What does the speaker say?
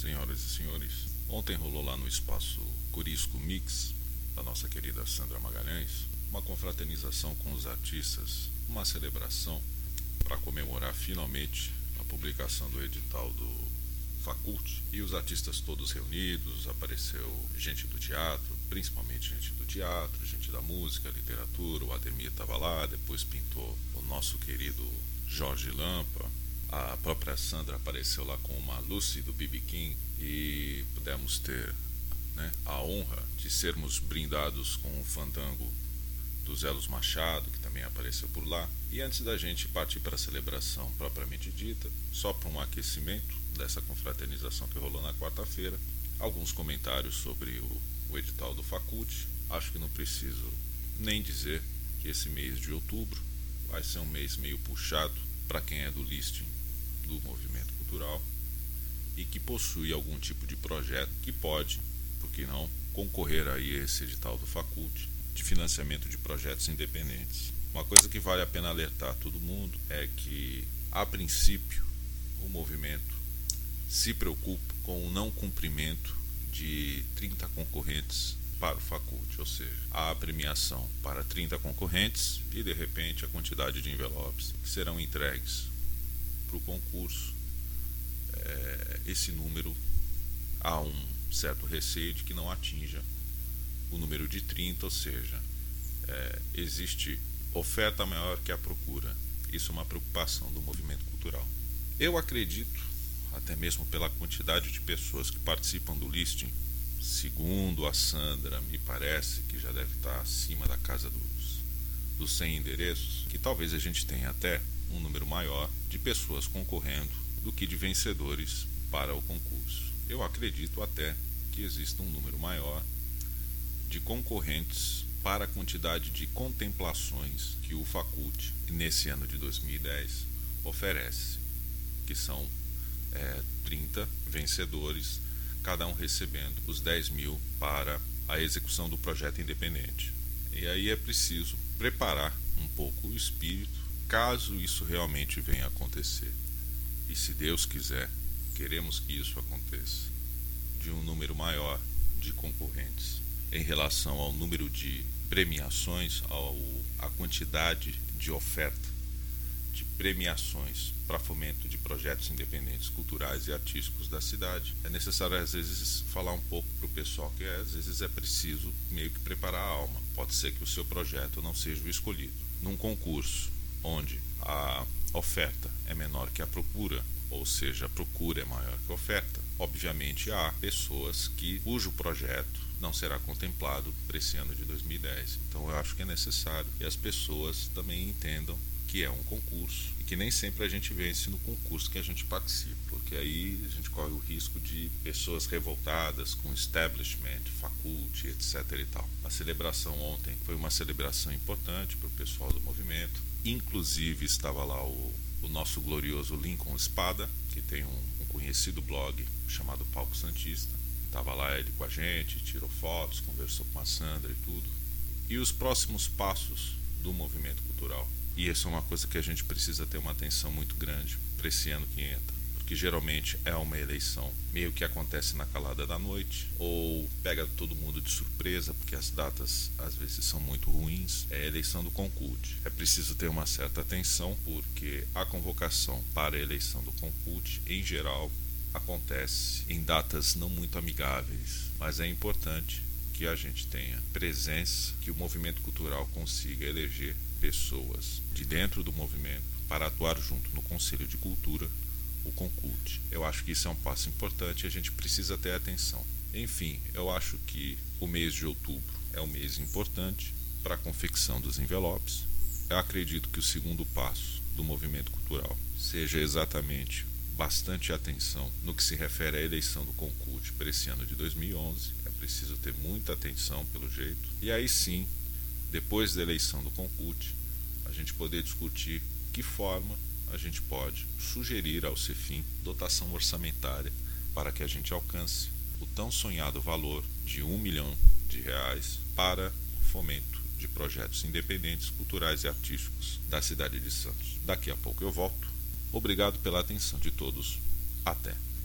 Senhoras e senhores, ontem rolou lá no espaço Corisco Mix, da nossa querida Sandra Magalhães, uma confraternização com os artistas, uma celebração para comemorar finalmente a publicação do edital do Facult. E os artistas todos reunidos, apareceu gente do teatro, principalmente gente do teatro, gente da música, literatura, o Ademir estava lá, depois pintou o nosso querido Jorge Lampa. A própria Sandra apareceu lá com uma Lucy do B.B. King e pudemos ter, a honra de sermos brindados com um fandango do Zelos Machado, que também apareceu por lá. E antes da gente partir para a celebração propriamente dita, só para um aquecimento dessa confraternização que rolou na quarta-feira, alguns comentários sobre o edital do Facult. Acho que não preciso nem dizer que esse mês de outubro vai ser um mês meio puxado para quem é do listing do movimento cultural e que possui algum tipo de projeto que pode, por que não, concorrer aí a esse edital do Facult de financiamento de projetos independentes. Uma coisa que vale a pena alertar todo mundo é que, a princípio, o movimento se preocupa com o não cumprimento de 30 concorrentes para o Facult, ou seja, há a premiação para 30 concorrentes e, de repente, a quantidade de envelopes que serão entregues para o concurso, esse número, há um certo receio de que não atinja o número de 30, ou seja, existe oferta maior que a procura. Isso é uma preocupação do movimento cultural. Eu acredito, até mesmo pela quantidade de pessoas que participam do listing, segundo a Sandra, me parece que já deve estar acima da casa dos 100 endereços, que talvez a gente tenha até um número maior de pessoas concorrendo do que de vencedores para o concurso. Eu acredito até que exista um número maior de concorrentes para a quantidade de contemplações que o Facult, nesse ano de 2010, oferece, que são 30 vencedores, cada um recebendo os 10 mil para a execução do projeto independente. E aí é preciso preparar um pouco o espírito, caso isso realmente venha a acontecer. E se Deus quiser, queremos que isso aconteça, de um número maior de concorrentes em relação ao número de premiações, à quantidade de oferta de premiações para fomento de projetos independentes culturais e artísticos da cidade. É necessário às vezes falar um pouco para o pessoal que às vezes é preciso meio que preparar a alma. Pode ser que o seu projeto não seja o escolhido. Num concurso onde a oferta é menor que a procura, ou seja, a procura é maior que a oferta, obviamente há pessoas cujo projeto não será contemplado para esse ano de 2010. Então eu acho que é necessário que as pessoas também entendam que é um concurso e que nem sempre a gente vence no concurso que a gente participa, porque aí a gente corre o risco de pessoas revoltadas com establishment, Facult, etc. e tal. A celebração ontem foi uma celebração importante para o pessoal do movimento, inclusive estava lá o nosso glorioso Lincoln Espada, que tem um conhecido blog chamado Palco Santista. Estava lá ele com a gente, tirou fotos, conversou com a Sandra e tudo. E os próximos passos do movimento cultural. E isso é uma coisa que a gente precisa ter uma atenção muito grande para esse ano que entra. Porque geralmente é uma eleição meio que acontece na calada da noite, ou pega todo mundo de surpresa, porque as datas às vezes são muito ruins. É a eleição do Concult. É preciso ter uma certa atenção, porque a convocação para a eleição do Concult, em geral, acontece em datas não muito amigáveis, mas é importante que a gente tenha presença, que o movimento cultural consiga eleger pessoas de dentro do movimento para atuar junto no Conselho de Cultura, o Concult. Eu acho que isso é um passo importante e a gente precisa ter atenção. Enfim, eu acho que o mês de outubro é um mês importante para a confecção dos envelopes. Eu acredito que o segundo passo do movimento cultural seja exatamente bastante atenção no que se refere à eleição do Concult para esse ano de 2011. É preciso ter muita atenção, pelo jeito. E aí sim, depois da eleição do Concult, a gente poder discutir que forma a gente pode sugerir ao CEFIM dotação orçamentária para que a gente alcance o tão sonhado valor de R$1 milhão para fomento de projetos independentes, culturais e artísticos da cidade de Santos. Daqui a pouco eu volto. Obrigado pela atenção de todos. Até.